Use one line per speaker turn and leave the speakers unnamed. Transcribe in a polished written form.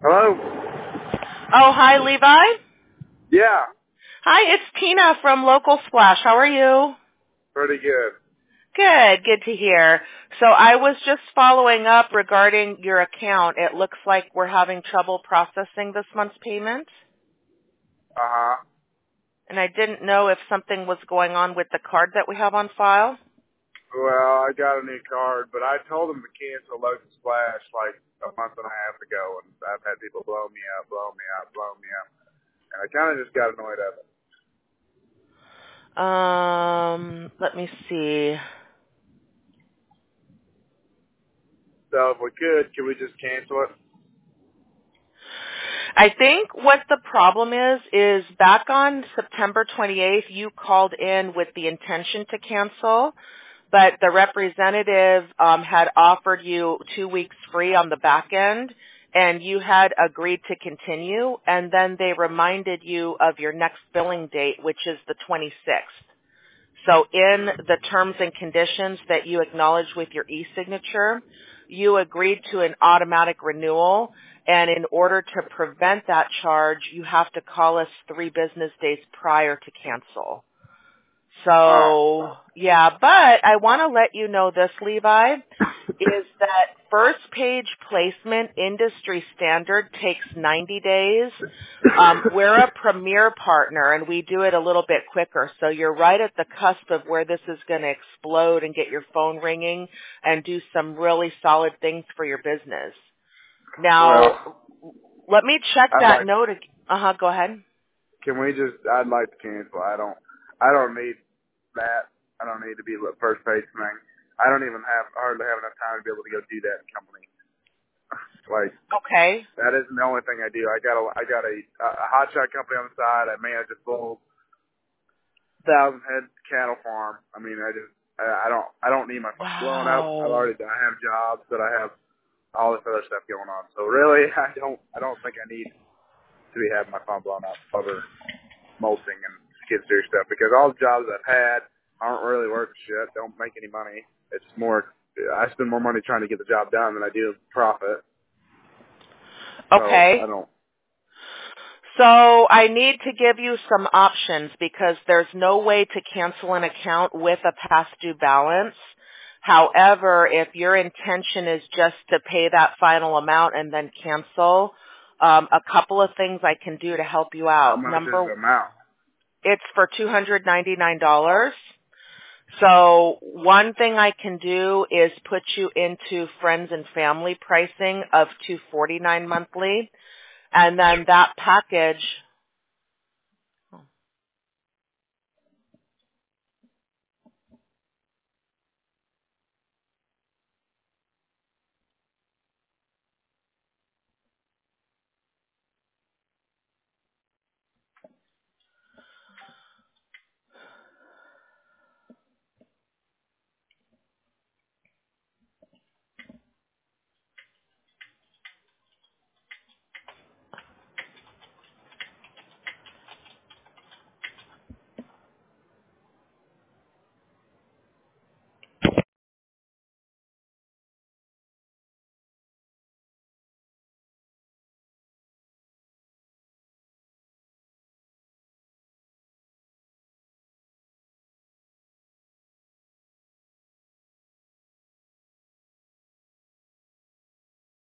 Hello?
Oh, hi, Levi.
Yeah,
Hi, it's Tina from Local Splash. How are you?
pretty good.
Good to hear. So I was just following up regarding your account. It looks like we're having trouble processing this month's payment,
Uh-huh.
and I didn't know if something was going on with the card that we have on file.
Well, I got a new card, but I told them to cancel Local Splash like a month and a half ago, and I've had people blow me up. And I kind of just got annoyed at it.
Let me see.
So if we could we just cancel it?
I think what the problem is back on September 28th, you called in with the intention to cancel, but the representative had offered you 2 weeks free on the back end, and you had agreed to continue, and then they reminded you of your next billing date, which is the 26th. So in the terms and conditions that you acknowledged with your e-signature, you agreed to an automatic renewal, and in order to prevent that charge, you have to call us 3 business days prior to cancel. So, yeah, but I want to let you know this, Levi, is that first page placement industry standard takes 90 days. We're a premier partner, and we do it a little bit quicker. So you're right at the cusp of where this is going to explode and get your phone ringing and do some really solid things for your business. Now, let me check that note. Go ahead.
I'd like to cancel. I don't need that. I don't need to be the first page thing. I don't even hardly have enough time to be able to go do that in company.
Okay.
That isn't the only thing I do. I got a hot shot company on the side. I manage a full 1,000-head cattle farm. I mean, I don't need my phone blown up. I have jobs, but I have all this other stuff going on. So really, I don't think I need to be having my phone blown up over mulching and skid steer stuff, because all the jobs I've had aren't really worth shit. Don't make any money. It's more, I spend more money trying to get the job done than I do profit.
Okay.
So
So I need to give you some options because there's no way to cancel an account with a past due balance. However, if your intention is just to pay that final amount and then cancel, a couple of things I can do to help you out.
How much is the amount?
It's for $299. So one thing I can do is put you into friends and family pricing of $249 monthly. And then that package